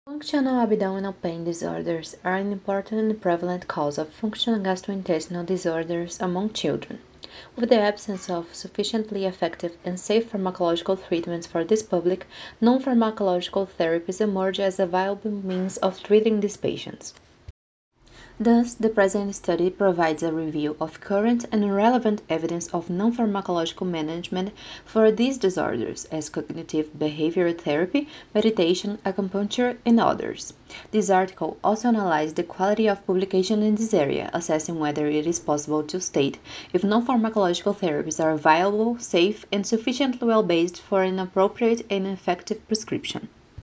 Functional abdominal pain disorders are an important and prevalent cause of functional gastrointestinal disorders among children. With the absence of sufficiently effective and safe pharmacological treatments for this public, non-pharmacological therapies emerge as a viable means of treating these patients. Thus, the present study provides a review of current and relevant evidence of non-pharmacological management for these disorders, as cognitive behavioral therapy, meditation, acupuncture, and others. This article also analyzed the quality of publication in this area, assessing whether it is possible to state if non-pharmacological therapies are viable, safe, and sufficiently well-based for an appropriate and effective prescription.